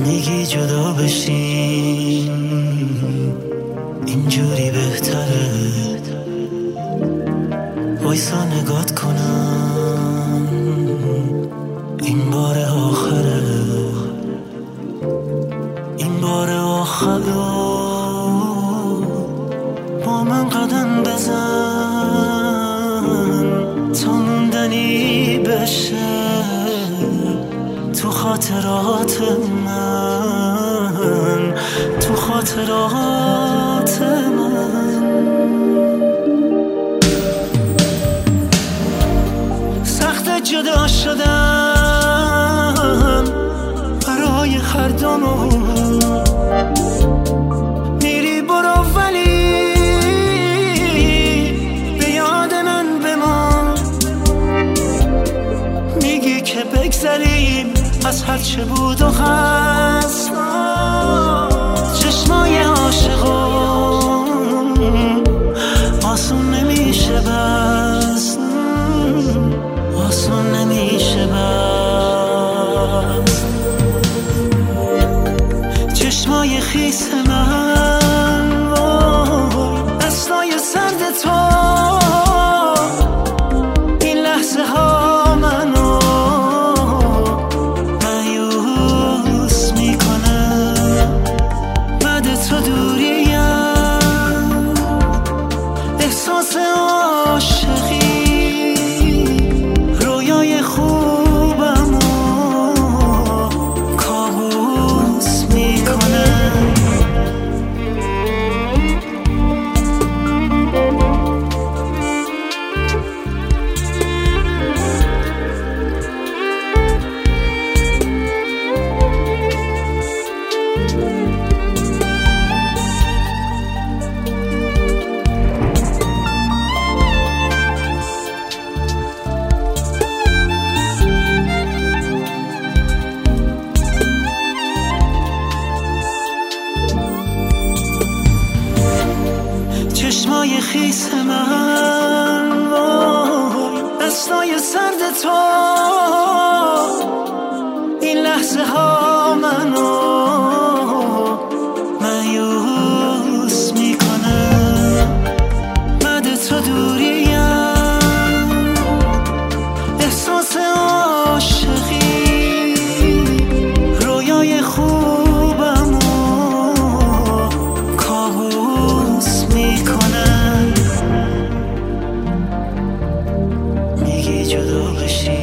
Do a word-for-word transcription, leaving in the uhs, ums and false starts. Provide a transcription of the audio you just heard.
میگی جدا بشیم اینجوری بهتره، وایسا نگات کنم این بار آخره، این بار آخره با من قدم بزن تا موندنی بشه تو خاطرات من، تو خاطرات من. سخت جدا شدن برای هر دومون، میری برو ولی به یاد من بمان، میگی که بگذریم از هر چه بود و هست، چشمای عاشقون آسون نمیشه بست، آسون نمیشه بست. چشمای خیس من دستای سرد تو این لحظه ها منو مایوس میکنه، بعد تو دوریم احساس عاشقی رویای خوبمو کابوس میکنه. چشمای خیس من وای دستای سرد تو این لحظه ها منو مایوس میکنه، بعد تو دوریم احساس عاشقی رویای خوبمو کابوس میکنه. میگی جدا بشی